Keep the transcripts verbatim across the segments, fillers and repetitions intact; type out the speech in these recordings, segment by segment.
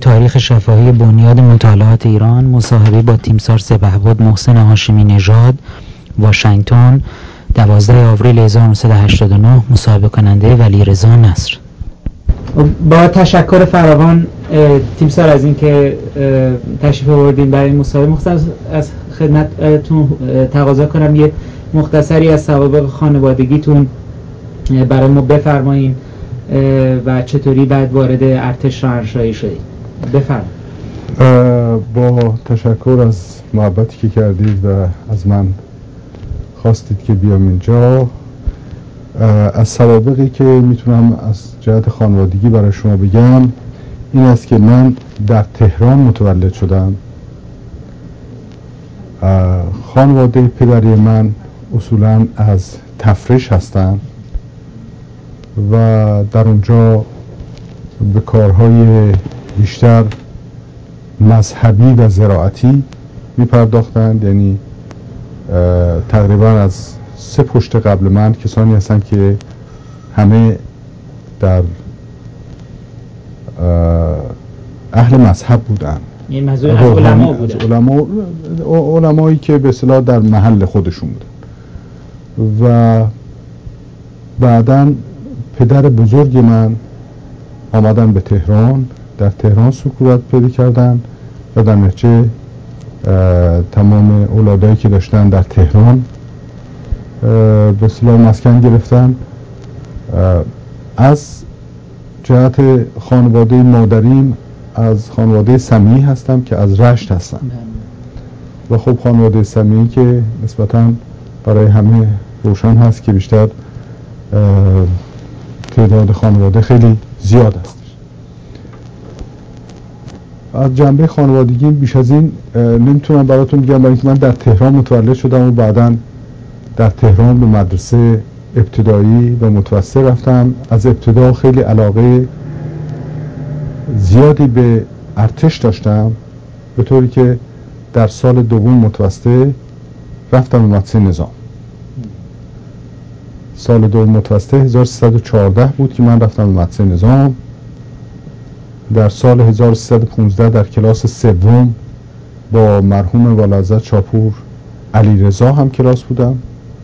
تاریخ شفاهی بنیاد مطالعات ایران، مصاحبه با تیمسار سپهبد محسن هاشمی نژاد، واشنگتن، دوازده آوریل هزار و نهصد و هشتاد و نه. مصاحبه کننده ولیرضا نصر. با تشکر فراوان تیمسار از اینکه تشریف آوردین برای مصاحبه. مختصر از خدمتتون تقاضا کنم یه مختصری از سوابق خانوادگیتون برای ما بفرمایید و چطوری بعد وارد ارتش شاهنشاهی شدید. بفرمایید. با تشکر از محبتی که کردید و از من خواستید که بیام اینجا. از سوابقی که میتونم از جهت خانوادگی برای شما بگم این است که من در تهران متولد شدم. خانواده پدری من اصولا از تفریش هستن و در اونجا به کارهای بیشتر مذهبی و زراعتی میپرداختند. یعنی تقریبا از سه پشت قبل من کسانی هستن که همه در اهل مذهب بودن، این منظور از علما بودن، از علما، علمایی که به اصطلاح در محل خودشون بودن. و بعداً پدر بزرگ من آمدن به تهران، در تهران سکونت پیدا کردن و در نتیجه تمام اولادایی که داشتن در تهران به اصطلاح مسکن گرفتن. از جهت خانواده مادریم از خانواده سمیعی هستم که از رشت هستم و خب خانواده سمیعی که نسبتاً برای همه روشن هست که بیشتر تعداد خانواده خیلی زیاد است. از جنبه خانوادگی بیش از این نمیتونم براتون بگم، برای اینکه من در تهران متولد شدم و بعداً در تهران به مدرسه ابتدایی و متوسط رفتم. از ابتدا خیلی علاقه زیادی به ارتش داشتم، به طوری که در سال دوم متوسط رفتم به مدرسه نظام. سال دوم متوسط هزار و سیصد و چهارده بود که من رفتم به مدرسه نظام. در سال هزار و سیصد و پانزده در کلاس سوم با مرحوم والعزت شاپور علیرضا هم کلاس بودم.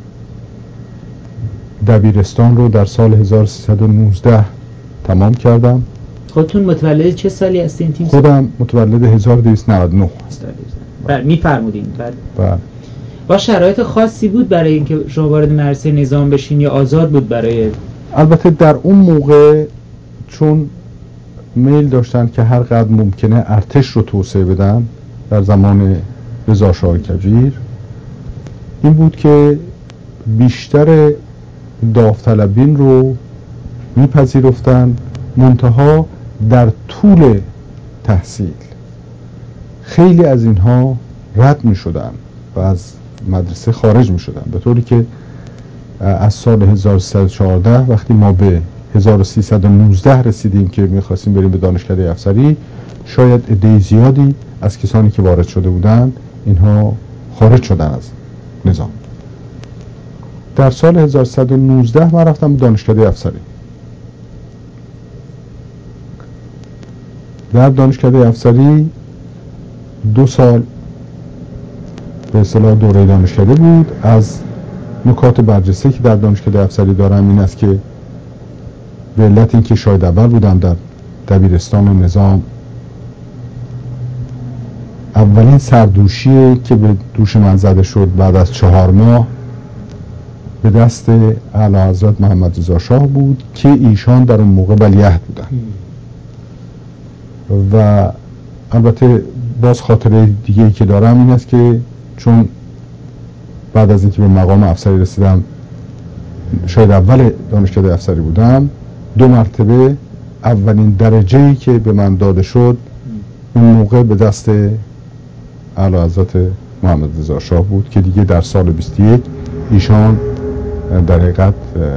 دبیرستان رو در سال هزار و سیصد و نوزده تمام کردم. خودتون متولد چه سالی هستین تیم؟ خودم متولد هزار و دویست و نود و نه هستم. بله میفرمودین. بعد بله. با شرایط خاصی بود برای اینکه شما وارد مدرسه نظام بشین یا آزاد بود برای؟ البته در اون موقع چون میل داشتن که هر قدر ممکنه ارتش رو توسعه بدن در زمان رضا شاه کبیر، این بود که بیشتر داوطلبین رو میپذیرفتن، منتها در طول تحصیل خیلی از اینها رد میشدن و از مدرسه خارج میشدن، به طوری که از سال هزار و سیصد و چهارده وقتی ما به هزار و سیصد و نوزده رسیدیم که میخواستیم بریم به دانشکده افسری، شاید عده زیادی از کسانی که وارد شده بودند اینها خارج شدن از نظام. در سال هزار و سیصد و نوزده من رفتم به دانشکده افسری. در دانشکده افسری دو سال به اصطلاح دوره دانشکده بود. از نکات برجسته که در دانشکده افسری دارم این است که به علت اینکه شاید اول بودم در دبیرستان و نظام، اولین سردوشی که به دوش من زده شد بعد از چهار ماه به دست اعلیحضرت محمد رضا شاه بود که ایشان در اون موقع ولیعهد بودن. و البته باز خاطره دیگه‌ای که دارم این است که چون بعد از اینکه به مقام افسری رسیدم، شاید اول دانشکده افسری بودم، دو مرتبه اولین درجه‌ای که به من داده شد اون موقع به دست اعلیحضرت محمد رضا شاه بود که دیگه در سال بیست و یک ایشان در حقیقت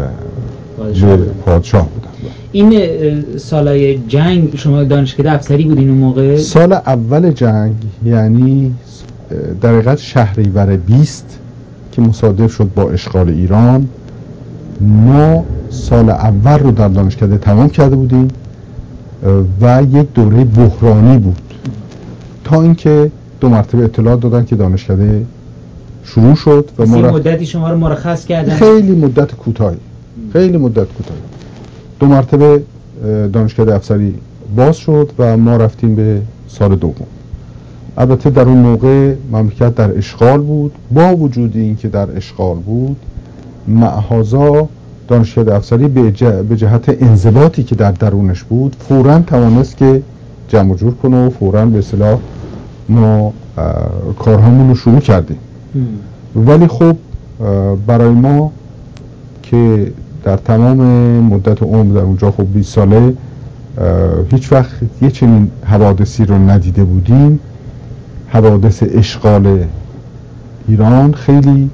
پادشاه بودن. این سالای جنگ شما دانشکده افسری بودین اون موقع؟ سال اول جنگ یعنی در حقیقت شهریور بیست که مصادف شد با اشغال ایران، ما سال اول رو در دانشکده تمام کرده بودیم و یک دوره بحرانی بود تا اینکه دو مرتبه اطلاع دادن که دانشکده شروع شد و ما مدتی شما رو مرخص کردن. خیلی مدت کوتاهی خیلی مدت کوتاهی دو مرتبه دانشکده افسری باز شد و ما رفتیم به سال دوم. البته در اون موقع مملکت در اشغال بود. با وجود این که در اشغال بود، معهازا دانشکده افسری به جهت انضباطی که در درونش بود فوراً توانست که جمع جور کنه و فوراً به اصطلاح ما کارهامون رو شروع کردیم. ولی خب برای ما که در تمام مدت عمر در اونجا خب بیست ساله هیچ وقت یه چنین حوادثی رو ندیده بودیم، حوادث اشغال ایران خیلی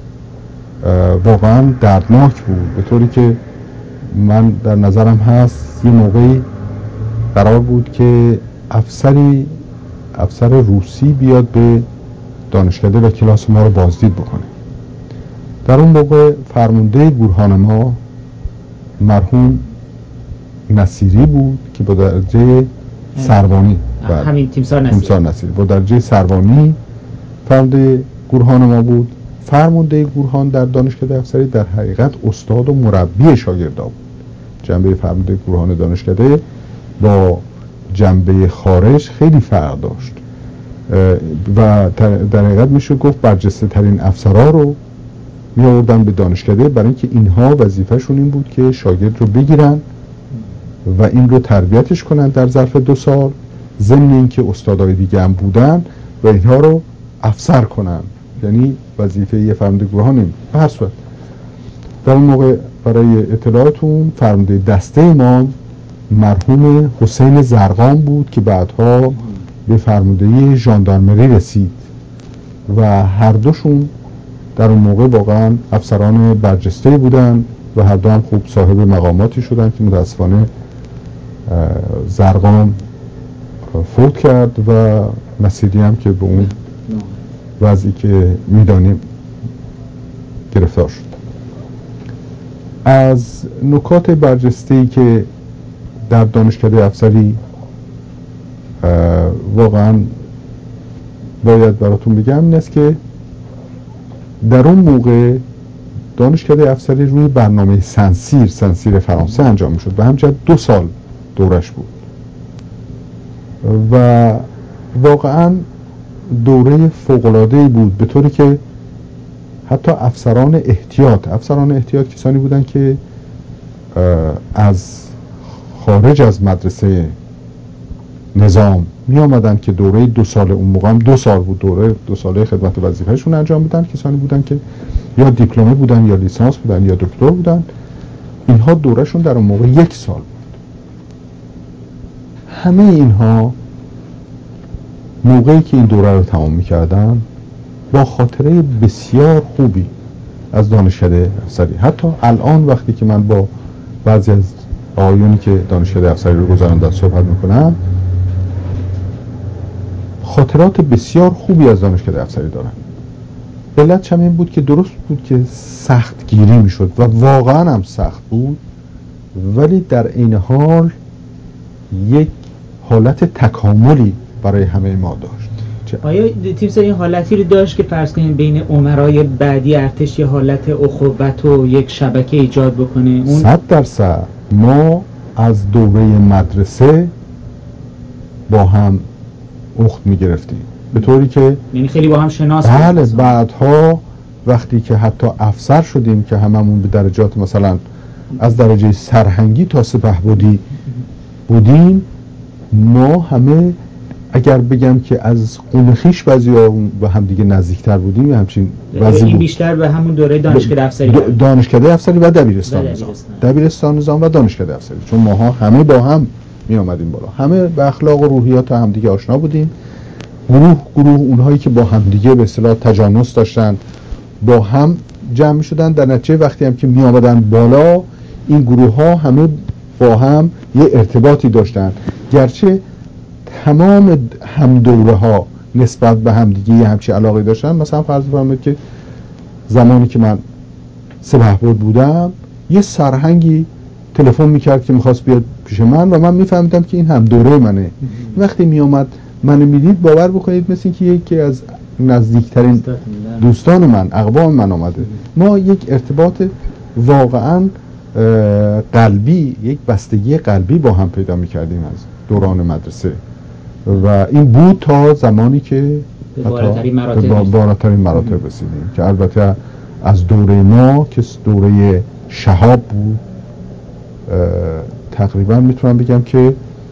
واقعا دردناک بود، به طوری که من در نظرم هست یه موقعی قرار بود که افسری افسر روسی بیاد به دانشکده و کلاس ما رو بازدید بکنه. در اون موقع فرمانده گورهان ما مرحوم نصیری بود که با درجه سروانی، همین تیمسار نصیری. تیمسار نصیری با درجه سروانی فرمانده گورهان ما بود. فرمانده گورهان در دانشکده افسری در حقیقت استاد و مربی شاگردا بود. جنبه فرمانده گورهان دانشکده با جنبه خارج خیلی فرق داشت و در حقیقت میشه گفت برجسته ترین افسرها رو می آوردن به دانشکده، برای اینکه اینها وظیفه‌شون این بود که شاگرد رو بگیرن و این رو تربیتش کنن در ظرف دو سال، ضمن اینکه استادای دیگه هم بودن و اینها رو افسر کنن. یعنی وظیفه یه فرمانده گورهان این. به هر صورت در اون موقع برای اطلاعاتون فرمانده دسته ما مرحوم حسین زرقان بود که بعدها به فرماندهی ژاندارمری رسید و هر دوشون در اون موقع واقعا افسران برجسته بودن و هر دو هم خوب صاحب مقاماتی شدن که متاسفانه زرقان فوت کرد و نصیری هم که به اون وضعی که میدانیم گرفتار شد. از نکات برجسته‌ای که در دانشکده افسری واقعا باید براتون بگم این است که در اون موقع دانشکده افسری روی برنامه سنسیر سنسیر فرانسه انجام میشد و همچنین دو سال دورش بود و واقعا دوره فوق‌العاده‌ای بود، به طوری که حتی افسران احتیاط افسران احتیاط کسانی بودن که از خارج از مدرسه نظام می آمدن که دوره دو ساله، اون موقع هم دو سال بود، دوره دو ساله خدمت وظیفهشون انجام بدن. کسانی بودن که یا دیپلمه بودن یا لیسانس بودن یا دکتر بودن. اینها دورهشون در اون موقع یک سال بود. همه اینها موقعی که این دوره رو تمام می کردن با خاطره بسیار خوبی از دانشکده افسری. حتی الان وقتی که من با بعضی از آقایونی که دانشکده افسری رو گذراندن صحبت میکنم، خاطرات بسیار خوبی از دانشکده افسری دارن. علت هم این بود که درست بود که سخت گیری میشد و واقعا هم سخت بود، ولی در این حال یک حالت تکاملی برای همه ما داشت. آیا تیمسار این حالتی رو داشت که فرض کنیم بین امرای بعدی ارتش یه حالت اخوت و یک شبکه ایجاد بکنه؟ اون صد درصد ما از دوره مدرسه با هم اخت میگرفتیم، به طوری که یعنی خیلی با هم شناس بله بودیم. بعدها وقتی که حتی افسر شدیم که هممون به درجات مثلا از درجه سرهنگی تا سپهبدی بودیم، ما همه اگر بگم که از قوم خویش بعضیا به هم دیگه نزدیکتر بودیم، همچین وضعی این بود. بیشتر به همون دوره دانشکده افسری د... دانشکده افسری و دبیرستان و نظام دبیرستان. دبیرستان نظام و دانشکده افسری، چون ماها همه با هم می آمدیم بالا، همه به اخلاق و روحیات هم دیگه آشنا بودیم. گروه گروه اونهایی که با هم دیگه به اصطلاح تجانس داشتن با هم جمع می شدن. در نتیجه وقتی هم که می آمدن بالا، این گروه ها همه با هم یه ارتباطی داشتن، گرچه تمام هم دوره ها نسبت به هم دیگه یه همچی علاقه داشتن. مثلا فرض بفرمایید که زمانی که من سپهبد بودم، یه سرهنگی تلفن میکرد که میخواست بیاد پیش من و من میفهمیدم که این هم دوره منه. وقتی میامد منو میدید باور بکنید مثل که یکی از نزدیکترین دوستان من، اقوام من آمده. ما یک ارتباط واقعا قلبی، یک بستگی قلبی با هم پیدا میکردیم از دوران مدرسه و این بود تا زمانی که به بالاترین مراتب با بالاترین مراتب رسیدیم که البته از دوره ما که دوره شهاب بود تقریبا میتونم بگم که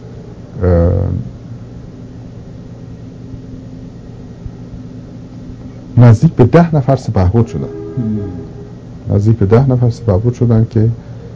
نزدیک به ده نفر سپهبد شدن نزدیک به ده نفر سپهبد شدن که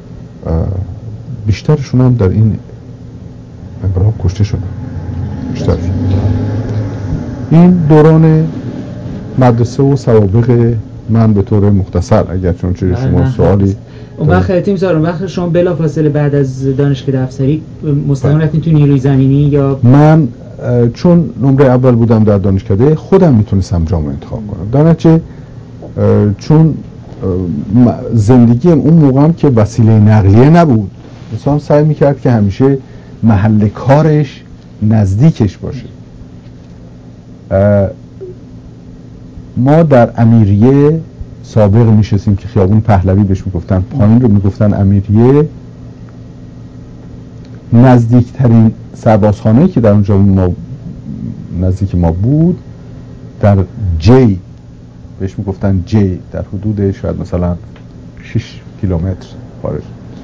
بیشترشون هم در این انقلاب کشته شدن. بیشترشون این دوران مدرسه و سوابق من به طور مختصر، اگر چون چه شما سوالی اون وقت تیمسار، اون وقت شما بلافاصله بعد از دانشکده افسری مستقیم رفتین تو نیروی زمینی یا؟ من چون نمره اول بودم در دانشکده خودم میتونستم جامعه انتخاب کنم. در نتیجه چون زندگیم اون موقع هم که وسیله نقلیه نبود، مثلا سعی میکرد که همیشه محل کارش نزدیکش باشه. ما در امیریه سابق میشستیم که خیابون پهلوی بهش میگفتن، پایین رو میگفتن امیریه. نزدیکترین سربازخانه‌ای که در اونجا ما نزدیک ما بود در جی، بهش میگفتن جی، در حدود شاید مثلا شش کیلومتر خارج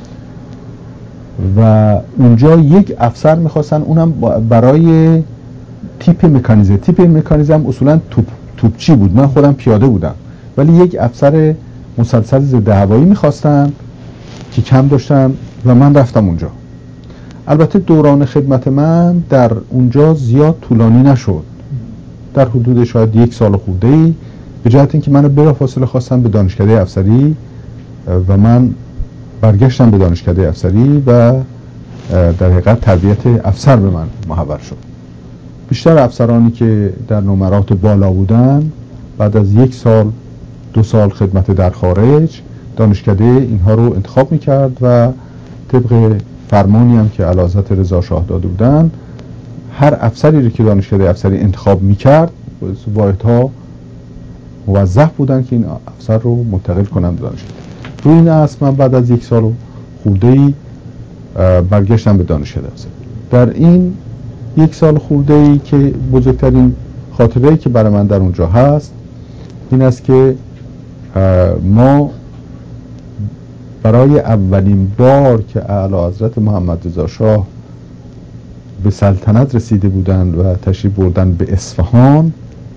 و اونجا یک افسر میخواستن، اونم برای تیپ مکانیزه. تیپ مکانیزم اصولا توپ توپچی بود، من خودم پیاده بودم، ولی یک افسر مسلسل ضد هوایی میخواستن که کم داشتن و من رفتم اونجا. البته دوران خدمت من در اونجا زیاد طولانی نشد، در حدود شاید یک سال خورده‌ای، به جهت اینکه منو بلافاصله خواستم به دانشکده افسری و من برگشتم به دانشکده افسری و در حقیقت تربیت افسر به من محول شد. بیشتر افسرانی که در نمرات بالا بودن بعد از یک سال دو سال خدمت در خارج، دانشکده اینها رو انتخاب میکرد و طبق فرمانی هم که اعلیحضرت رضا شاه داده بودن، هر افسری رو که دانشکده افسری انتخاب میکرد واحدها موظف بودن که این افسر رو منتقل کنن به دانشکده. روی این اساس من بعد از یک سال خورده‌ای برگشتم به دانشکده افسری. در این یک سال خورده‌ای که بزرگترین خاطره‌ای که برای من در اونجا هست این است که ما برای اولین بار که اعلیحضرت محمد رضا شاه به سلطنت رسیده بودند و تشریف بردن به اصفهان،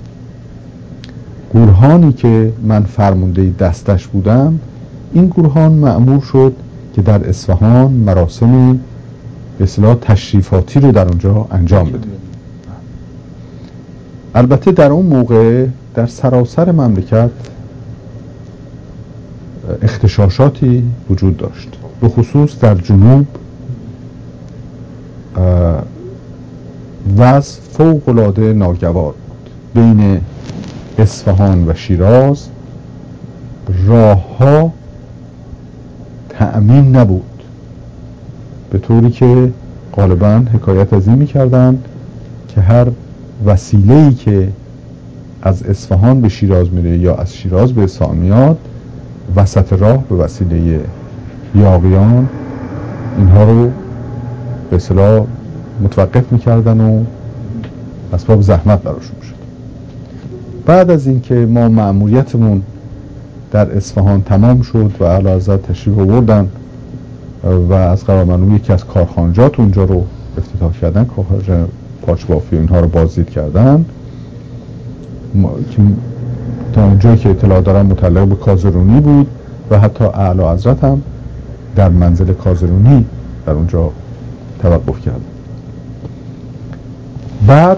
گورهانی که من فرمانده دستش بودم، این گورهان مأمور شد که در اصفهان مراسم به اصطلاح تشریفاتی رو در اونجا انجام بده. البته در اون موقع در سراسر مملکت اختشاشاتی وجود داشت، به خصوص در جنوب وضع فوق‌العاده ناگوار بود. بین اصفهان و شیراز راه‌ها تأمین نبود، به طوری که غالباً حکایت از این می‌کردند که هر وسیله‌ای که از اصفهان به شیراز میره یا از شیراز به اصفهان میاد، وسط راه به وسیله یاغیان اینها رو به اصطلاح متوقف میکردن و اسباب زحمت براشون شد. بعد از اینکه ما مأموریتمون در اصفهان تمام شد و اعلیحضرت تشریف آوردن و از قرارمنوی یکی از کارخانجات اونجا رو افتتاح کردن، کارخانجات پاچبافی و اینها رو بازدید کردن، که تا اونجایی که اطلاع دارم متعلق به کازرونی بود و حتی اعلیحضرت هم در منزل کازرونی در اونجا توقف کردن. بعد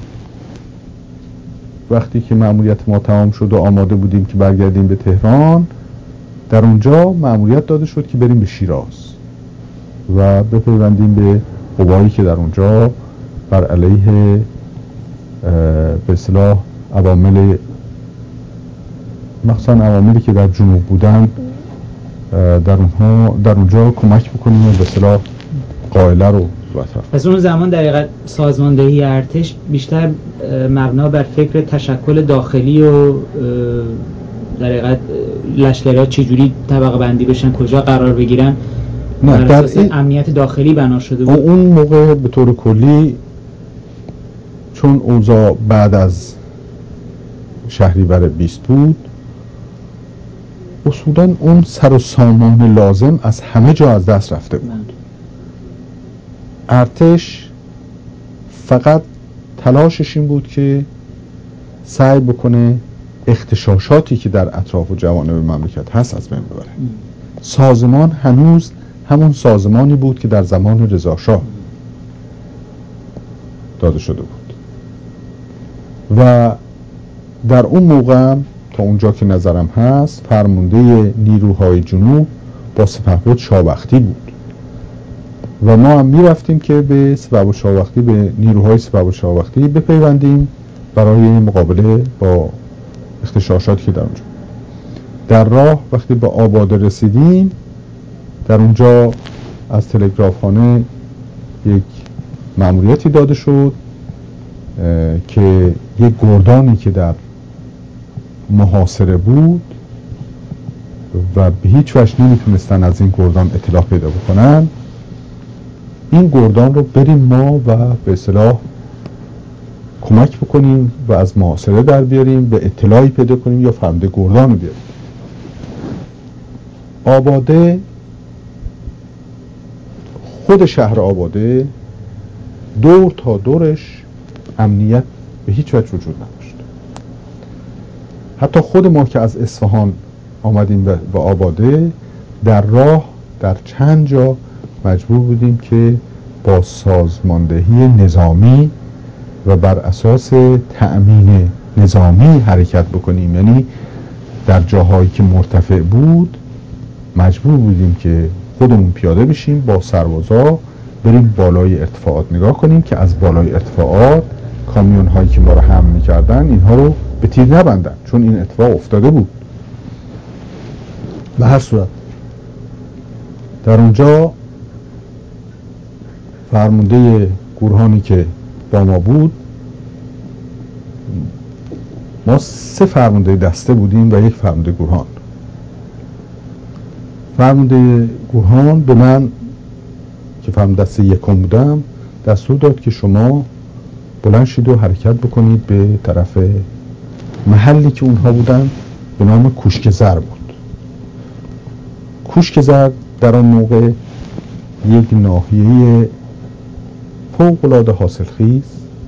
وقتی که مأموریت ما تمام شد و آماده بودیم که برگردیم به تهران، در اونجا مأموریت داده شد که بریم به شیراز و بپیوندیم به قوایی که در اونجا بر علیه به اصطلاح عوامل، مخصوصا عواملی که در جنوب بودن، در اونها در اونجا کمک بکنیم و به اصطلاح قائله رو برطرف. پس اون زمان در حقیقت سازماندهی ارتش بیشتر مبنا بر فکر تشکل داخلی و در حقیقت لشکری‌ها چجوری طبقه بندی بشن، کجا قرار بگیرن، نه بر در این امنیت داخلی بنا شده بود. اون موقع به طور کلی چون اوضاع بعد از شهریور بیست بود، اصولا اون سر و سامان لازم از همه جا از دست رفته بود. ارتش فقط تلاشش این بود که سعی بکنه اختشاشاتی که در اطراف و جوانب مملکت هست از بین ببره. سازمان هنوز همون سازمانی بود که در زمان رضا شاه داده شده بود و در اون موقع تا اونجا که نظرم هست فرمانده نیروهای جنوب با سپهبد شاهبختی بود و ما هم میرفتیم که به سپهبد شاهبختی به نیروهای سپهبد شاهبختی بپیوندیم برای مقابله با اختشاشاتی که در اونجا. در راه وقتی به آباده رسیدیم، در اونجا از تلگرافخانه یک مأموریتی داده شد که یک گردانی که در محاصره بود و به هیچ وجه نمیتونستن از این گردان اطلاع پیدا بکنن، این گردان رو بریم ما و به اصطلاح کمک بکنیم و از محاصره در بیاریم، به اطلاعی پیدا کنیم یا فرمانده گردان رو بیاریم. آباده، خود شهر آباده دور تا دورش امنیت به هیچ وجه وجود نداشت. حتی خود ما که از اصفهان آمدیم و آباده، در راه در چند جا مجبور بودیم که با سازماندهی نظامی و بر اساس تأمین نظامی حرکت بکنیم. یعنی در جاهایی که مرتفع بود مجبور بودیم که خودمون پیاده بشیم با سربازا بریم بالای ارتفاعات نگاه کنیم که از بالای ارتفاعات کامیون هایی که ما رو حمل می‌کردن اینها رو به تیر نبندن، چون این اتفاق افتاده بود. به هر صورت در اونجا فرمانده گروهانی که با ما بود، ما سه فرمانده دسته بودیم و یک فرمانده گروهان. فرمانده گروهان به من که فرمانده دسته یکم بودم دستور داد که شما بلند شید و حرکت بکنید به طرف محلی که اونها بودن به نام کوشک زر بود. کوشک زر در آن موقع یک ناحیه فوق‌العاده حاصلخیز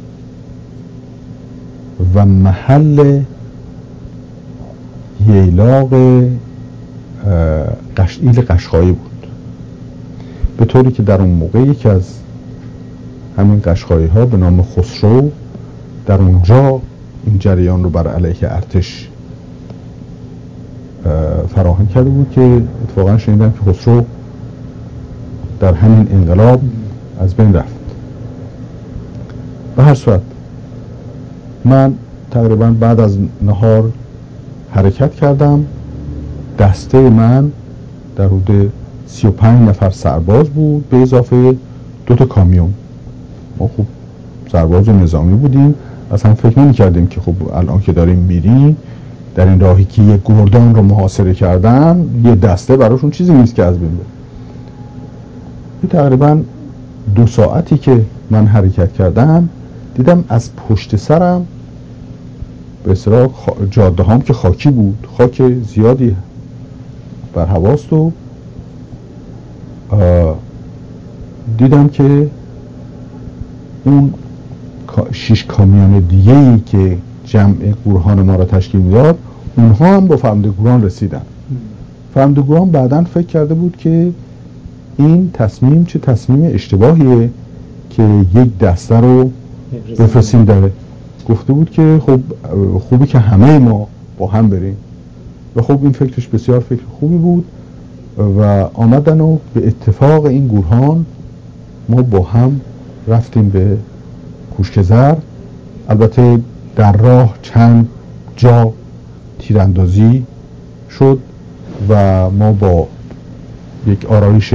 و محل ییلاق قشایل قشقایی بود، به طوری که در اون موقع یکی از همین قشقایی ها به نام خسرو در اونجا این جریان رو بر علیه ارتش فراهم کرده بود که اتفاقا شنیدم که خسرو در همین انقلاب از بین رفت. به هر صورت من تقریبا بعد از نهار حرکت کردم. دسته من در حدود سی و پنج نفر سرباز بود به اضافه دو تا کامیون. ما خب سرباز نظامی بودیم، اصلا فکر نمی کردیم که خب الان که داریم میریم در این راهی که یک گردان رو محاصره کردن یه دسته براشون چیزی نیست که از بین بره. تقریبا دو ساعتی که من حرکت کردم دیدم از پشت سرم به اصطلاح جاده هام که خاکی بود، خاک زیادی بر هواست و دیدم که اون شش کامیون دیگه‌ای که جمع گروهان ما را تشکیل میداد اونها هم با فرمانده گروهان رسیدن. فرمانده گروهان بعداً فکر کرده بود که این تصمیم چه تصمیم اشتباهیه که یک دسته رو بفرستیم داره. گفته بود که خب خوبی که همه ما با هم بریم و خب این فکرش بسیار فکر خوبی بود و آمدن و به اتفاق این گروهان ما با هم رفتیم به کوشک زر. البته در راه چند جا تیراندازی شد و ما با یک آرایش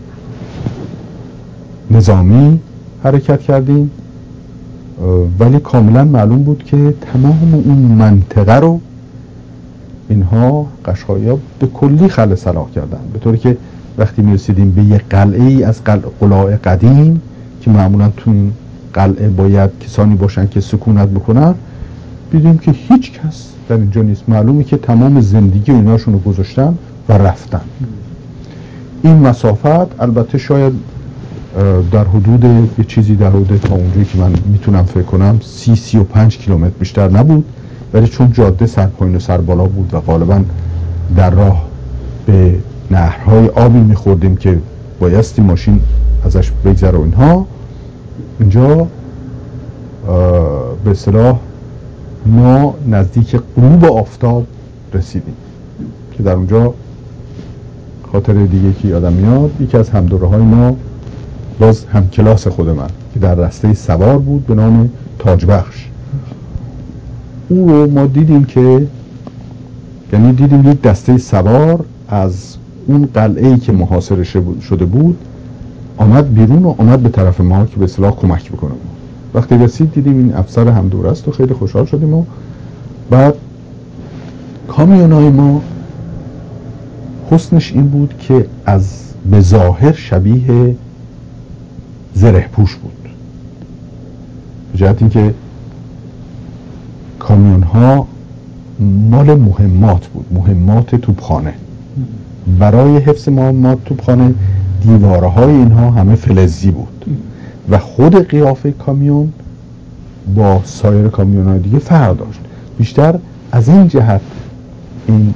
نظامی حرکت کردیم، ولی کاملا معلوم بود که تمام اون منطقه رو اینها قشقایی‌ها به کلی خل صلاح کردن، به طوری که وقتی می‌رسیدیم به یک قلعه ای از قلاع قدیم که معمولا تو این قلعه باید کسانی باشن که سکونت بکنن، دیدیم که هیچ کس در اینجا نیست. معلومه که تمام زندگی ایناشون رو گذاشتن و رفتن. این مسافت البته شاید در حدود یه چیزی در حدود تا اونجایی که من میتونم فکر کنم سی سی و پنج کیلومتر بیشتر نبود، ولی چون جاده سرپایین و سربالا بود و غالبا در راه به نهرهای آبی میخوردیم که بایستی ماشین ازش بگذره و اینها، اینجا به اصطلاح ما نزدیک غروب آفتاب رسیدیم که در اونجا خاطر دیگه که یادم میاد، یکی از همدوره های ما باز هم کلاس خود من که در رسته سوار بود به نام تاجبخش، اون رو ما دیدیم که یعنی دیدیم یک دسته سوار از اون قلعه‌ای که محاصره شده بود آمد بیرون و آمد به طرف ما که به اصطلاح کمک بکنه. وقتی رسید دیدیم این افسر همدوره است و خیلی خوشحال شدیم. و بعد کامیونای ما حسنش این بود که از به ظاهر شبیه زره پوش بود، به جهت اینکه کامیون ها مال مهمات بود، مهمات توپخانه. برای حفظ مهمات توپخانه دیواره های اینها همه فلزی بود و خود قیافه کامیون با سایر کامیون های دیگه فرق داشت. بیشتر از این جهت این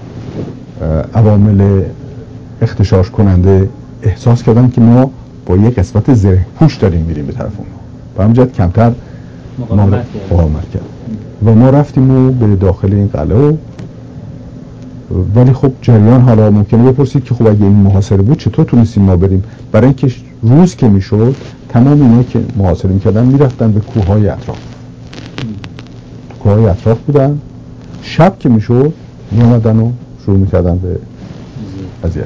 عوامل اختشاش کننده احساس کردن که ما با یک قسمت زره پوش داریم میریم به طرف اونها، به همین جهت کمتر مقاومت کرد و ما رفتیم و به داخل این قلعه. ولی خب جریان حالا ممکنه بپرسید که خب اگه این محاصره بود چطور تونستیم ما بریم؟ برای اینکه روز که میشد تمام اینا که محاصره میکردن میرفتن به کوههای اطراف، کوههای اطراف بودن. شب که میشد میامدن و شروع میکردن به اذیت.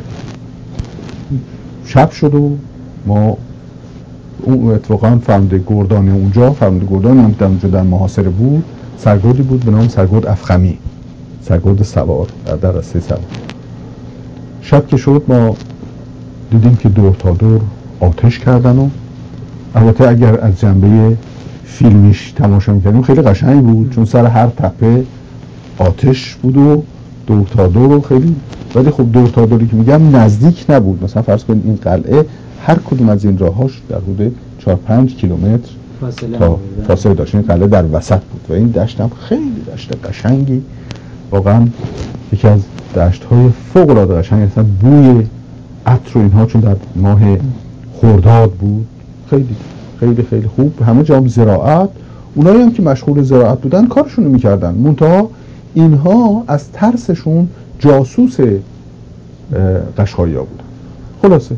شب شد و ما اون اتفاقا فرمانده گردان اونجا، فرمانده گردان هم در اونجا در محاصره بود، سرگردی بود به نام سرگرد افخمی، سرگرد سوار در رسته سوار. شب که شد ما دیدیم که دور تا دور آتش کردن و البته اگر از جنبه فیلمیش تماشا میکردیم خیلی قشنگ بود، چون سر هر تپه آتش بود و دور تا دور خیلی. ولی خب دور تا دوری که میگم نزدیک نبود، مثلا فرض کنید این قلعه هر کدوم از این راهاش در حدود چهار پنج کیلومتر تا فاصله داشت. این قلعه در وسط بود و این دشت هم خیلی دشت قشنگی، واقعا یکی از دشت های فوق العاده قشنگی، اصلا بوی عطر و اینها چون در ماه خرداد بود خیلی خیلی خیلی خوب. همه جا هم زراعت، اونایی هم که مشغول زراعت بودن کارشون رو میکردن، منتها اینها از ترسشون جاسوس قشقایی‌ها بودن. خلاصه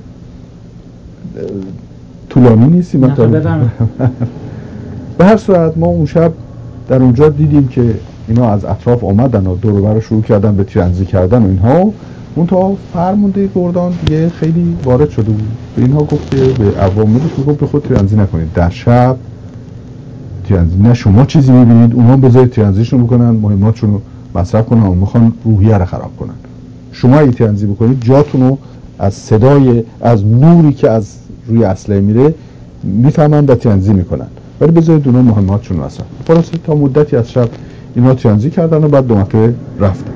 طولانی نیستی من به هر صورت ما اون شب در اونجا دیدیم که اینا از اطراف آمدن و دور و بر شروع کردن به تیراندازی کردن و اینها. اون تا فرمانده گردان دیگه خیلی وارد شده بود به اینها، گفت که به عواملش گفت به خود تیراندازی نکنید در شب، تیراندازی نه شما چیزی میبینید اونها بذارید تیراندازیشون بکنن، مهماتشون رو مصرف کنن و میخوان روحیه رو خراب کنن. شما اگه تیراندازی بکنید جاتون رو از صدای از نوری که از روی اسلحه میره میفهمن و تیراندازی میکنن، ولی بذارید اونها مهماتشون رو مصرف. خلاصه تا مدتی از شب اینا تیراندازی کردن و بعد دو مرتبه رفتن.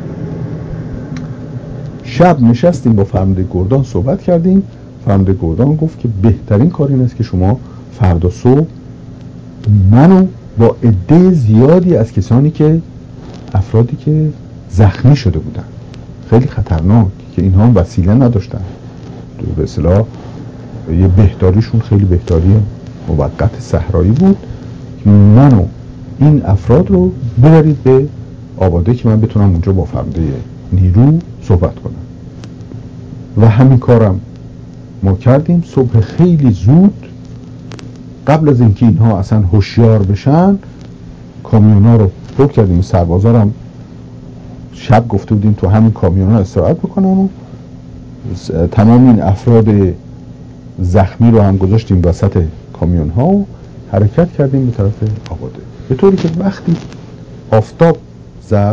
شب نشستیم با فرمانده گردان صحبت کردیم. فرمانده گردان گفت که بهترین کار این است که شما فردا صبح منو با عده زیادی از کسانی که افرادی که زخمی شده بودن، خیلی خطرناک که اینها هم وسیله نداشتن، به اصطلاح یه بهداریشون خیلی بهداری موقت صحرایی بود، منو این افراد رو ببرید به آباده که من بتونم اونجا با فرمانده نیرو صحبت کنم. و همین کارم ما کردیم. صبح خیلی زود قبل از اینکه اینها اصلا هوشیار بشن کامیونا رو پر کردیم. سربازا هم شب گفته بودیم تو همین کامیونا استراحت بکنن و تمام این افراد زخمی رو هم گذاشتیم وسط کامیون ها و حرکت کردیم به طرف آباده، به طوری که وقتی آفتاب زد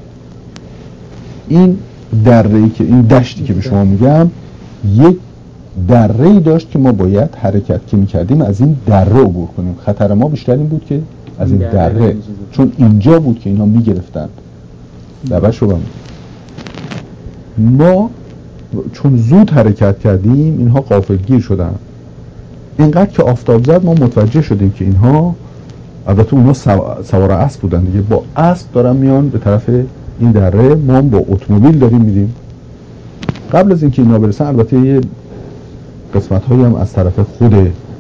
این دره‌ای که این دشتی که به شما میگم یک دره‌ای داشت که ما باید حرکت که میکردیم از این دره عبور کنیم. خطر ما بیشتر این بود که از این دره، چون اینجا بود که اینا میگرفتن لبش رو. ما چون زود حرکت کردیم اینها غافلگیر شدن. اینقدر که آفتاب زد ما متوجه شدیم که اینها، البته اونها سوار اسب بودن دیگه، با اسب دارن میان به طرف این دره، ما با اتومبیل داریم میریم. قبل از اینکه اینا برسن البته یه قسمت هایی هم از طرف خود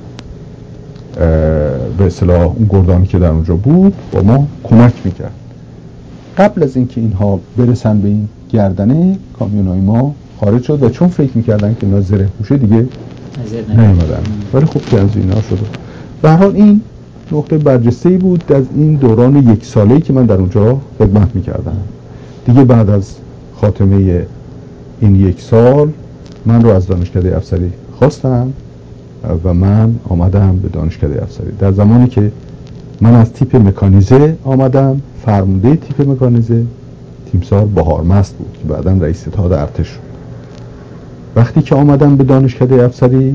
به اصطلاح اون گردانی که در اونجا بود با ما کمک میکرد. قبل از اینکه اینها برسن به این گردنه کامیونای ما خارج شد و چون فکر میکردن که اینا زره پوشه دیگه نیومدن، ولی خب که از اینا شده. به هر حال این نقطه برجسته‌ای بود از این دوران یک ساله‌ای که من در اونجا خدمت میکردم. دیگه بعد از خاتمه این یک سال من رو از دانشکده افسری خواستم و من آمدم به دانشکده افسری. در زمانی که من از تیپ مکانیزه آمدم، فرمانده تیپ مکانیزه تیمسار بهارمست بود که بعداً رئیس اتحاد ارتش شد. وقتی که آمدم به دانشکده افسری،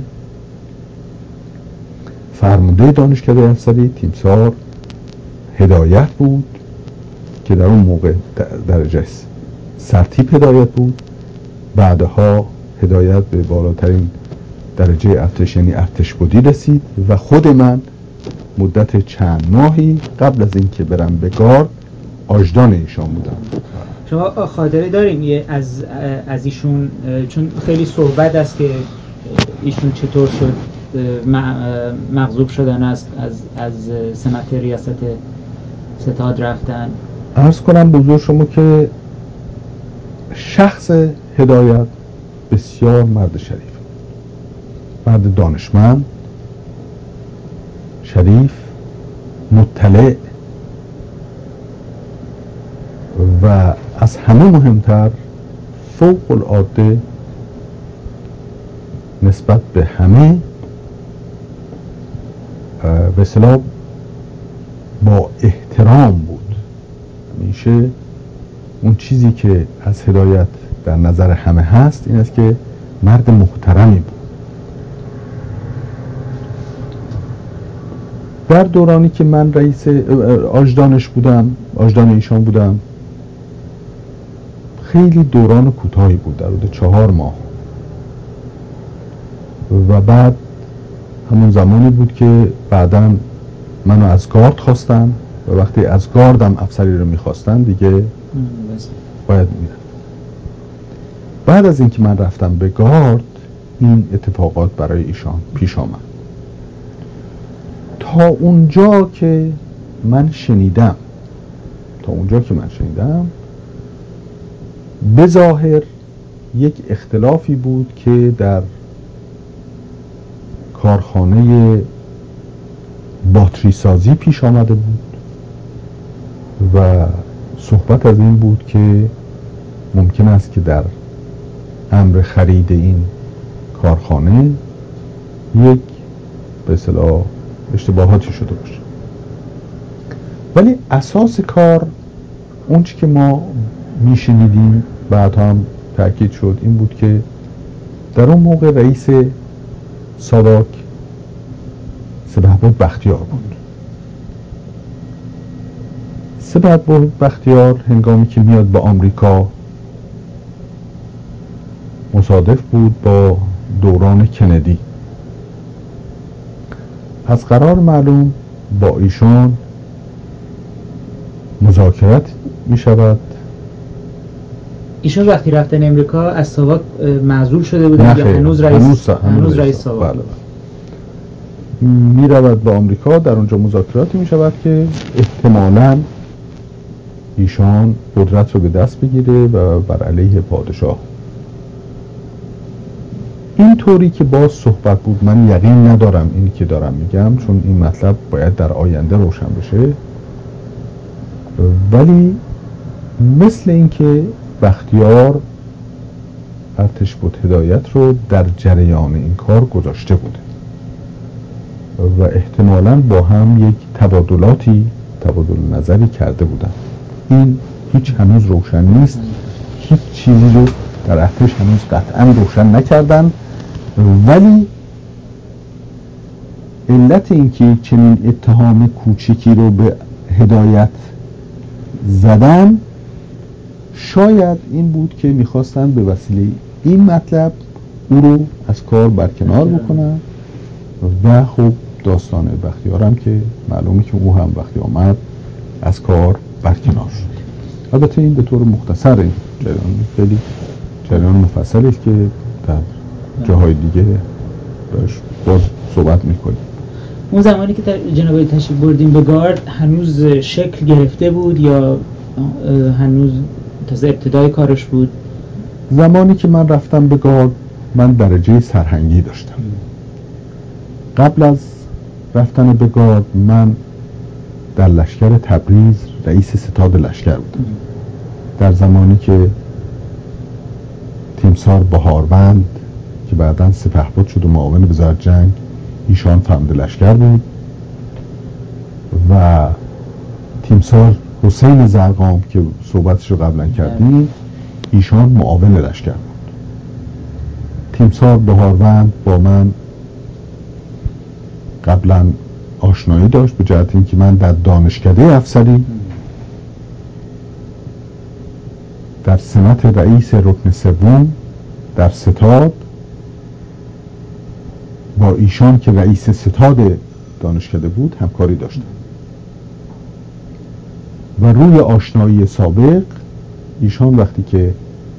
فرمانده دانشکده افسری تیمسار هدایت بود که در اون موقع درجه سرتیپ هدایت بود، بعدها هدایت به بالاترین درجه ارتش یعنی ارتش بودی رسید و خود من مدت چند ماهی قبل از اینکه برم به گارد آژدان ایشان بودم. شما خاطره داریم یه از از ایشون، چون خیلی صحبت است که ایشون چطور شد مغضوب شدن است از از سمت ریاست ستاد رفتن. عرض کنم بزرگ شما که شخص هدایت بسیار مرد شریف، مرد دانشمند، شریف، مطلع و از همه مهمتر فوق العاده نسبت به همه به اصطلاح با احترام بود. همیشه اون چیزی که از هدایت در نظر همه هست این است که مرد محترمی بود. در دورانی که من رئیس آژدانش بودم، آژدان ایشان بودم، خیلی دوران کوتاهی بود، در حدود چهار ماه و بعد همون زمانی بود که بعداً منو از گارد خواستن و وقتی از گاردم افسری رو میخواستن دیگه باید میرم. بعد از اینکه من رفتم به گارد این اتفاقات برای ایشان پیش آمد. تا اونجا که من شنیدم تا اونجا که من شنیدم به ظاهر یک اختلافی بود که در کارخانه باتری سازی پیش آمده بود و صحبت از این بود که ممکن است که در امر خرید این کارخانه یک به اصطلاح اشتباهاتی شده باشه. ولی اساس کار اون چی که ما میشنیدیم بعد هم تأکید شد این بود که در اون موقع رئیس ساداک سپهبد بختیار بود. سپهبد بختیار هنگامی که میاد به آمریکا مصادف بود با دوران کندی. از قرار معلوم با ایشان مذاکرات می شود. ایشون وقتی رفتن امریکا از ساواک معزول شده بودن یا هنوز رئیس هنوز, هنوز رئیس ساواک؟ می رود به آمریکا، در اونجا مذاکراتی می شود که احتمالاً ایشان قدرت رو به دست بگیره و بر علیه پادشاه. این طوری که باز صحبت بود، من یقین ندارم اینی که دارم میگم چون این مطلب باید در آینده روشن بشه، ولی مثل اینکه بختیار ارتشبد هدایت رو در جریان این کار گذاشته بوده و احتمالاً با هم یک تبادلاتی تبادل نظری کرده بودن. این هیچ هنوز روشن نیست، هیچ چیزی رو در ارتش هنوز قطعا روشن نکردن، ولی علت اینکه چنین اتهام کوچکی رو به هدایت زدن شاید این بود که میخواستن به وسیله این مطلب او رو از کار برکنار بکنن و خب داستان بختیار هم که معلومه که او هم وقتی آمد از کار برکنار شد. البته این به طور مختصر این جریان خیلی جریان مفصلی است که در جاهای دیگه باز صحبت میکنیم. اون زمانی که جناب تشریف بردیم به گارد هنوز شکل گرفته بود یا هنوز تازه ابتدای کارش بود؟ زمانی که من رفتم به گارد من درجه سرهنگی داشتم. قبل از رفتن به گارد من در لشکر تبریز رئیس ستاد لشکر بودم. در زمانی که تیمسار بهاروند که بعداً سپهبد شد و معاون وزارت جنگ، ایشان فرمانده لشکر بود و تیمسار حسین زرقام که صحبتش رو قبلا کردیم ایشان معاون لشکر بود. تیمسار بهاروند با من قبلا آشنایی داشت به جهت اینکه من در دانشکده افسری در سمت رئیس رکن سوم در ستاد با ایشان که رئیس ستاد دانشکده بود همکاری داشتم و روی آشنایی سابق ایشان وقتی که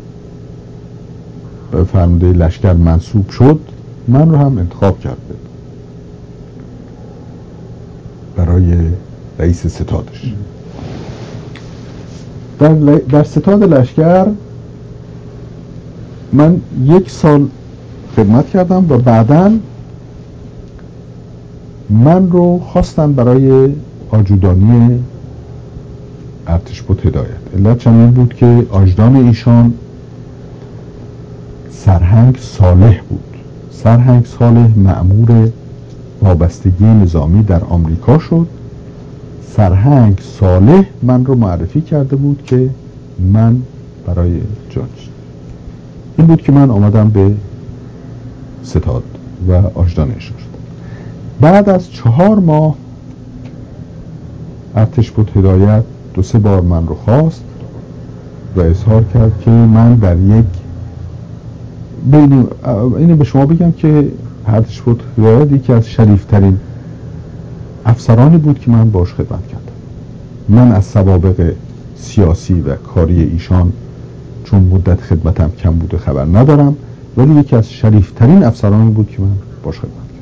به فرمانده لشکر منصوب شد من رو هم انتخاب کرد برای رئیس ستادش. در, در ستاد لشکر من یک سال خدمت کردم و بعداً من رو خواستن برای آجودانی ارتشبد هدایت. علت این بود که آجدان ایشان سرهنگ صالح بود. سرهنگ صالح مأمور وابستگی نظامی در آمریکا شد. سرهنگ صالح من رو معرفی کرده بود که من برای جانش این بود که من آمدم به ستاد و آجدانش شد. بعد از چهار ماه ارتشبد هدایت دو سه بار من رو خواست و اظهار کرد که من در یک بین اینو به شما بگم که ارتشبد هدایت یکی از شریفترین افسرانی بود که من باش خدمت کردم. من از سوابق سیاسی و کاری ایشان چون مدت خدمتم کم بوده خبر ندارم، ولی یکی از شریفترین افسرانی بود که من باش خدمت کردم.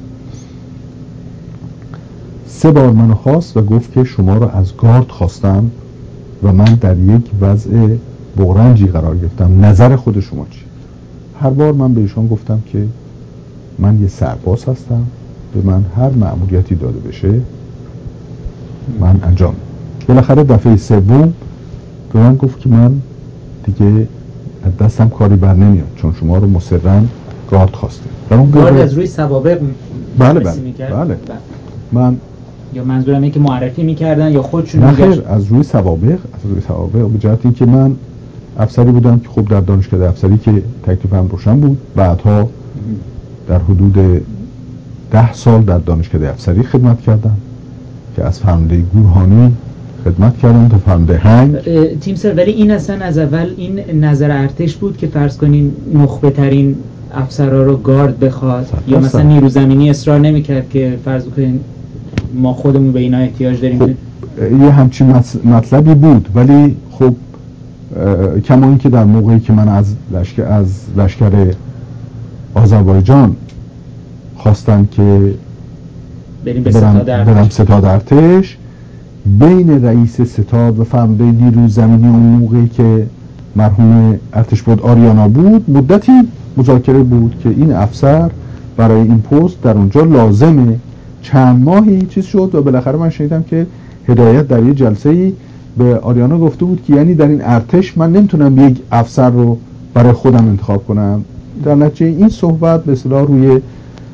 سه بار منو خواست و گفت که شما رو از گارد خواستم و من در یک وضع بغرنجی قرار گرفتم، نظر خود شما چی؟ هر بار من به ایشان گفتم که من یه سرباز هستم، به من هر مأموریتی داده بشه من انجام. بالاخره دفعه سوم به من گفت که من دیگه از دستم کاری بر نمیاد چون شما رو مصرن گارد خواسته. گارد از روی سوابق بله بله بله من یا منظورم اینه که معرفی میکردن یا خودشون نه خیر از روی سوابق از روی سوابق به جهت اینکه من افسری بودم که خب در دانشکده افسری که تکلیفم روشن بود. بعدها در حدود ده سال در دانشکده افسری خدمت کردم که از فرمانده گورهانی خدمت کردم تا فرمانده هنگ. تیمسار ولی این اصلا از اول این نظر ارتش بود که فرض کنین نخبه ترین افسرها رو گارد بخواد یا مثلا نیرو زمینی اصرار نمیکرد که فرض کنین ما خودمون به اینا احتیاج داریم؟ خب یه همچین مطلبی بود ولی خب کما این که در موقعی که من از لشکر از لشکر آذربایجان خواستن که بریم به ستاد ارتش برم ستاد ارتش بین رئیس ستاد و فرمانده نیروی زمینی اون موقعی که مرحوم ارتشبد آریانا بود مدتی مذاکره بود که این افسر برای این پست در اونجا لازمه. چند ماهی چیز شد و بالاخره من شنیدم که هدایت در یه جلسه‌ای به آریانا گفته بود که یعنی در این ارتش من نمیتونم یک افسر رو برای خودم انتخاب کنم. در نتیجه این صحبت به اصطلاح روی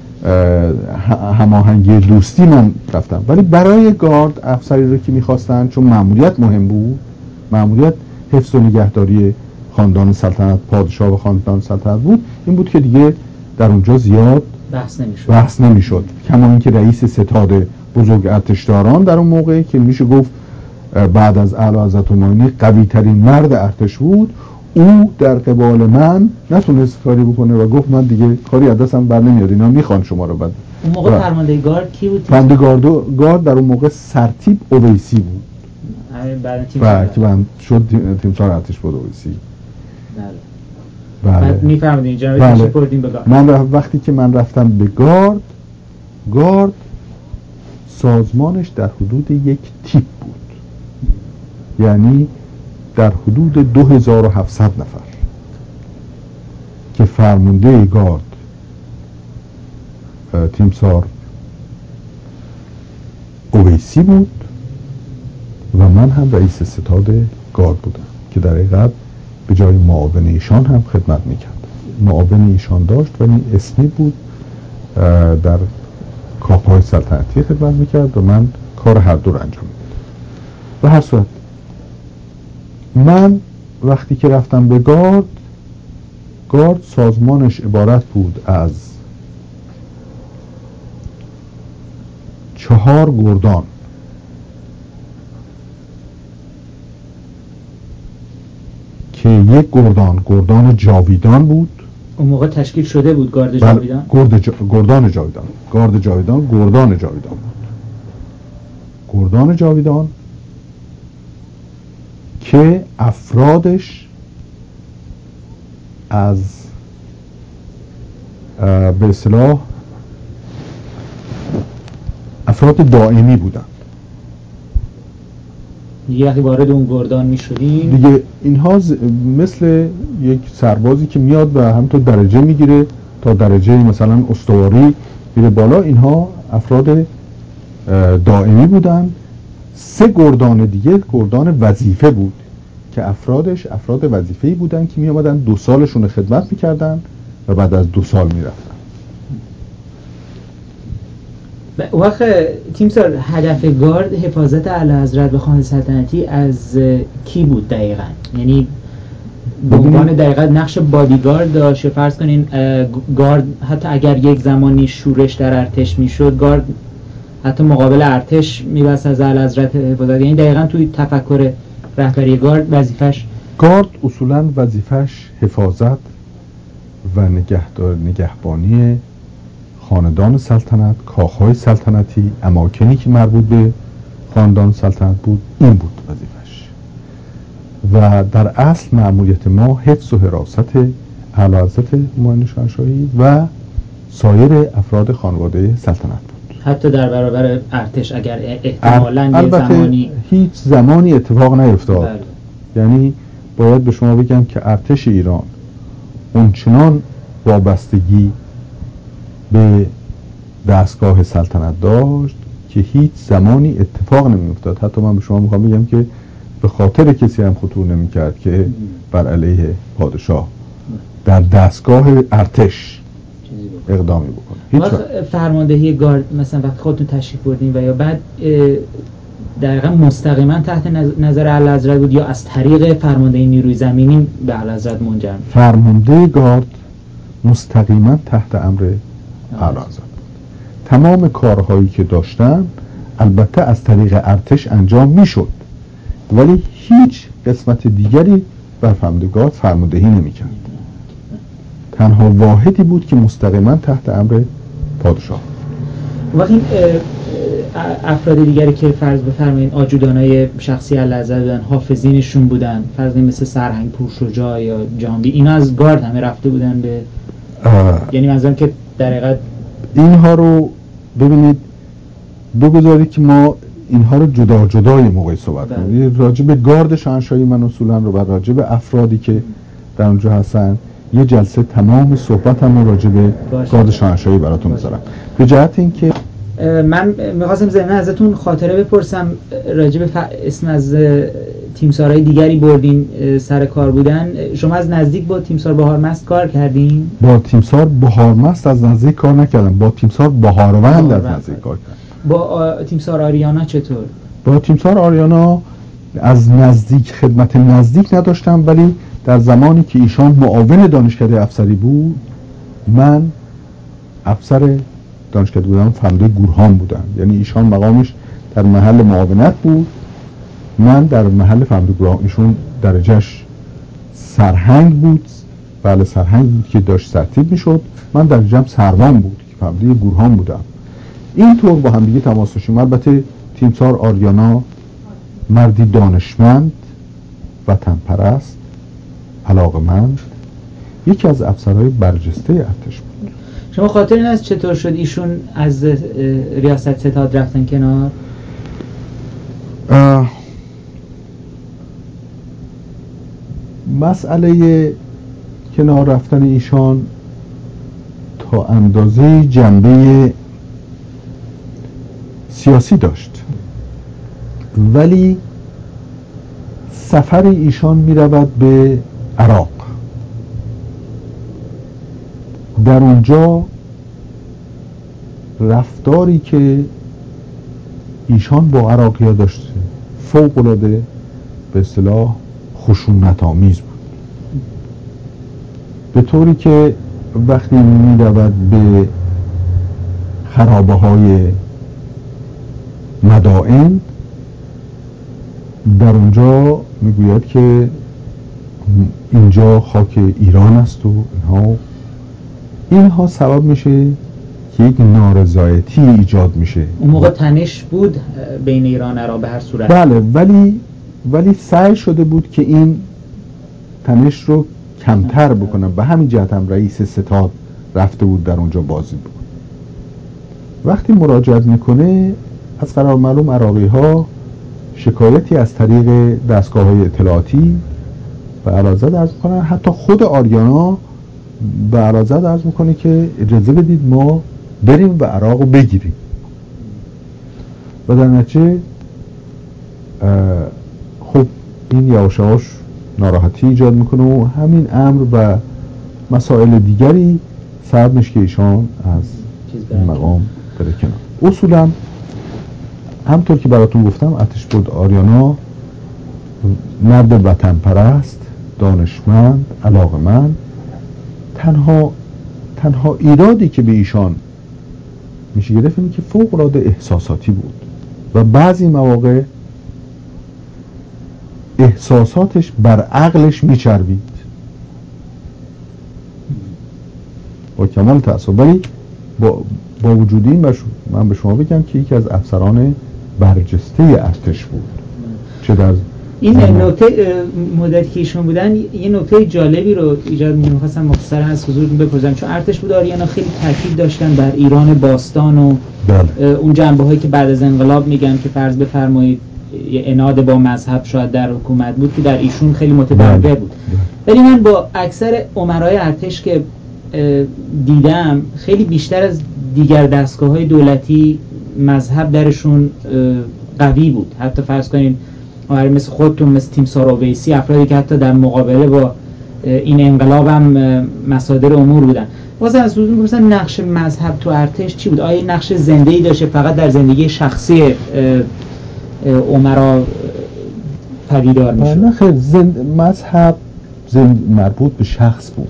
هماهنگی دوستی من رفتم، ولی برای گارد افسری رو که میخواستن، چون مأموریت مهم بود، مأموریت حفظ و نگهداری خاندان سلطنت، پادشاه و خاندان سلطنت بود، این بود که دیگه در اونجا زیاد بحث نمیشد بحث نمیشد کما اینکه رئیس ستاد بزرگ ارتشداران در اون موقع که میشه گفت بعد از اعلیحضرت همایونی قوی ترین مرد ارتش بود، او در قبال من نتونست کاری بکنه و گفت من دیگه کاری از دستم بر نمیاد، اینا میخوان شما رو. بعد اون موقع فرمانده گارد کی بود؟ فرمانده گارد گارد در اون موقع سرتیپ اویسی بود. بعد تیم بعد که من شد تیمسار ارتش بود اویسی. بله. بعد میفرمایید اینجا بله. چی بردیم به گارد؟ من وقتی که من رفتم به گارد، گارد سازمانش در حدود یک تیپ بود، یعنی در حدود دو هزار و هفتصد نفر که فرمانده گارد تیمسار اویسی بود و من هم رئیس ستاد گارد بودم که در حقیقت به جای معاون ایشان هم خدمت میکرد. معاون ایشان داشت ولی اسمی بود، در کاخهای سلطنتی خدمت میکرد و من کار هر دو رو انجام میدادم. به هر صورت من وقتی که رفتم به گارد، گارد سازمانش عبارت بود از چهار گردان که یک گردان گردان جاویدان بود. اون موقع تشکیل شده بود گارد جاویدان؟ گرد جا... گردان جاویدان گارد جاویدان گردان جاویدان بود. گردان جاویدان که افرادش از به اصطلاح افراد دائمی بودن. دیگه وقتی وارد اون گردان می شدیم دیگه اینها ز... مثل یک سربازی که میاد و همینطور درجه میگیره تا درجه مثلا استواری میره بالا، اینها افراد دائمی بودن. سه گردان دیگه گردان وظیفه بود که افرادش افراد وظیفه‌ای بودن که می آمدن دو سالشون خدمت میکردن و بعد از دو سال میرفتن. وقت تیمسار هدف گارد حفاظت اعلیحضرت و خانه سلطنتی از کی بود دقیقاً؟ یعنی به عنوان دقیقاً نقش بادیگارد داشت یا فرض کنین گارد حتی اگر یک زمانی شورش در ارتش میشد، گارد حتی مقابل ارتش میبست از اعلیحضرت حفاظت؟ یعنی دقیقاً توی تفکر رهبری گارد وظیفش گارد اصولاً وظیفش حفاظت و نگهدار نگهبانی خاندان سلطنت، کاخهای سلطنتی، اماکنی که مربوط به خاندان سلطنت بود، این بود وظیفش. و در اصل مأموریت ما حفظ و حراست اعلیحضرت همایون شاهنشاهی و سایر افراد خانواده سلطنت بود. حتی در برابر ارتش اگر احتمالاً یه زمانی هیچ زمانی اتفاق نیفتاد. بله. یعنی باید به شما بگم که ارتش ایران اونچنان وابستگی به دستگاه سلطنت داشت که هیچ زمانی اتفاق نمی افتاد. حتی من به شما میخوام بگم که به خاطر کسی هم خطور نمی کرد که بر علیه پادشاه در دستگاه ارتش اقدامی بکنه. وقت فرماندهی گارد مثلا وقتی خودتون تشریف بردین و یا بعد دقیقا مستقیما تحت نظر اعلیحضرت بود یا از طریق فرماندهی نیروی زمینی به اعلیحضرت منجر؟ فرمانده گارد مستقیما تحت امر اعلیحضرت. تمام کارهایی که داشتن البته از طریق ارتش انجام میشد، ولی هیچ قسمت دیگری بر فرمانده گارد فرماندهی نمیکرد. تنها واحدی بود که مستقیما تحت امر پادشاه. وقتی افراد دیگری که فرض بفرمایید آجودانای شخصی اعلیحضرت بودن، حافظینشون بودن، فرض کنید مثل سرهنگ پورشجاع یا جانبی، اینا از گارد همه رفته بودن به یعنی منظورم که در حقیقت اینها رو ببینید، بگذارید که ما اینها رو جدا جدا یه موقعی صحبت کنیم. راجع به گارد شاهنشاهی من اصولا رو و راجع به افرادی که در اونجا هستن یه جلسه تمام صحبت هم راجع به گارد شاهنشاهی براتون میذارم. به جهت اینکه من میخواستم ضمن ازتون خاطره بپرسم راجع به اسم از تیمسارهای دیگری بردین سر کار بودن. شما از نزدیک با تیمسار بهارمست کار کردین؟ با تیمسار بهارمست از نزدیک کار نکردم، با تیمسار بهاروند از نزدیک کار کردم. با تیمسار آریانا چطور؟ با تیمسار آریانا از نزدیک خدمت نزدیک نداشتم، ولی در زمانی که ایشان معاون دانشکده افسری بود، من افسر دانشکده بودم، فرمانده گورهان بودم. یعنی ایشان مقامش در محل معاونت بود، من در محل فرمانده گورهان. ایشون درجهش سرهنگ بود، بله سرهنگ بود که داشت ترتیب میشد، من درجه‌ام سروان بود که فرمانده گورهان بودم. این طور با هم دیگه تماس داشتیم. البته تیمسار آریانا مردی دانشمند، وطن پرست، علاقه‌مند، یکی از افسرهای برجسته ارتش بود. شما خاطر این از چطور شد ایشون از ریاست ستاد رفتن کنار؟ مسئله کنار رفتن ایشان تا اندازه جنبه سیاسی داشت، ولی سفر ایشان می رود به عراق. در اونجا رفتاری که ایشان با عراقی‌ها داشته فوق‌العاده به اصطلاح خشونت آمیز بود، به طوری که وقتی می رود به خرابه های مدائن، در اونجا میگوید که اینجا خاک ایران است و اینها اینها سبب میشه که یک نارضایتی ایجاد میشه. اون موقع تنش بود بین ایران و عراق به هر صورت. بله، ولی ولی سعی شده بود که این تنش رو کمتر بکنن. به همین جهت هم رئیس ستاد رفته بود در اونجا بازی بود. وقتی مراجعت میکنه از قرار معلوم عراقی ها شکایتی از طریق دستگاه های اطلاعاتی به علازت عرض میکنن، حتی خود آریانا به علازت عرض میکنه که اجازه بدید ما بریم و عراق رو بگیریم، و در نتیجه خب این یواش یواش ناراحتی ایجاد میکنه و همین امر و مسائل دیگری سبب میشه که ایشان از این مقام بره کنار. اصولا همطور که براتون گفتم ارتشبد آریانا مرد وطن پرست، دانشمند، علاقه‌مند. تنها تنها ایرادی که به ایشان میشه گرفت اینه که فوق‌العاده احساساتی بود و بعضی مواقع احساساتش بر عقلش میچربید با کمال تأسف. ولی با, با وجود این من به شما بگم که یکی از افسران برجسته ارتش بود. چه در این نکته مدتی که ایشون بودن یه نکته جالبی رو ایجاد می‌خواستم مختصرا از حضورتون بپرسم، چون ارتش بود آریانا خیلی تاکید داشتن بر ایران باستان و بله. اون جنبه‌هایی که بعد از انقلاب میگن که فرض بفرمایید یه اناد با مذهب شاید در حکومت بود که در ایشون خیلی متبرگر بود. ولی من با اکثر امرای ارتش که دیدم خیلی بیشتر از دیگر دستگاه‌های دولتی مذهب درشون قوی بود. حتی فرض کنین آره مثل خودتون، مثل تیمسار اویسی، افرادی که حتی در مقابله با این انقلاب هم مصادر امور بودن. واسه از حضور می‌پرسن نقش مذهب تو ارتش چی بود؟ آیا نقش زنده‌ای داشته فقط در زندگی شخصی امرا پدیدار میشد؟ نه خیر، زند... مذهب زند... مربوط به شخص بود.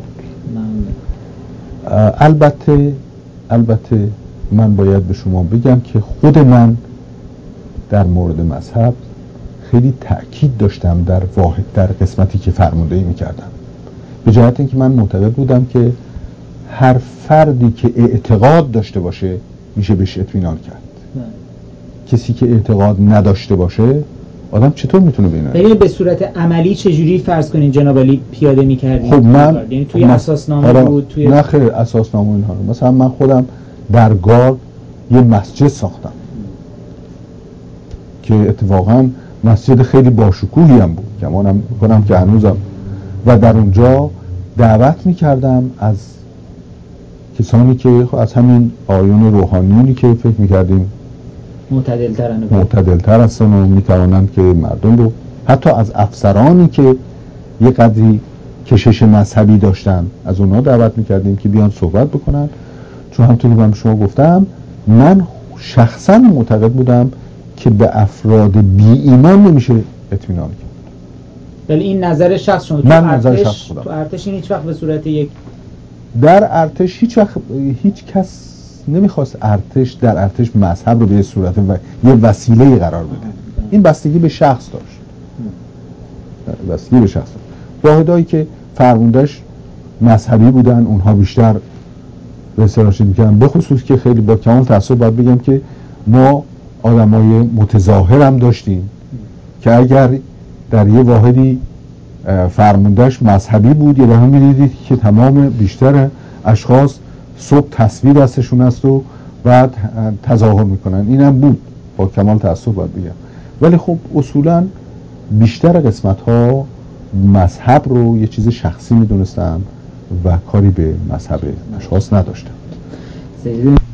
البته البته من باید به شما بگم که خود من در مورد مذهب خیلی تأکید داشتم در واحد در قسمتی که فرماندهی میکردم، به جهت اینکه من معتقد بودم که هر فردی که اعتقاد داشته باشه میشه بهش اطمینان کرد. نه. کسی که اعتقاد نداشته باشه آدم چطور میتونه بینه؟ یعنی به صورت عملی چجوری فرض کنین جناب علی پیاده میکردین؟ خب من یعنی توی اساسنامه بود توی نه خیر اساسنامه اینها رو مثلا من خودم در گار یه مسجد ساختم که اتفاقا مسجد خیلی باشکوهی هم بود، گمانم میکنم که هنوزم، و در اونجا دعوت میکردم از کسانی که از همین آیون روحانیونی که فکر میکردیم معتدل‌ترن معتدل‌تر هستن و میتوانند که مردم رو، حتی از افسرانی که یه قدری کشش مذهبی داشتن، از اونها دعوت میکردیم که بیان صحبت بکنن. چون همونطوری که من شما گفتم، من شخصا معتقد بودم که به افراد بی ایمان نمیشه اطمینان کرد. ولی این نظر شخص شما تو من ارتش نظر شخص خودم. تو ارتش این هیچ وقت به صورت یک در ارتش هیچ وقت هیچ کس نمیخواست ارتش در ارتش مذهب رو به صورت و یه وسیله قرار بده. این بستگی به شخص داشت. بستگی به شخص. واحدایی که فرماندهش مذهبی بودن، اونها بیشتر به اصطلاح چیز می‌کردن. به خصوص که خیلی با کمال تأسف باید بگم که ما آدمای متظاهر هم داشتیم که اگر در یه واحدی فرماندهش مذهبی بود، یه دفعه می‌دیدید که تمام بیشتر اشخاص صبح تصویر دستشون است و بعد تظاهر میکنن. اینم بود، با کمال تأسف باید بگم. ولی خب اصولا بیشتر قسمت ها مذهب رو یه چیز شخصی میدونستن و کاری به مذهب اشخاص نداشتن.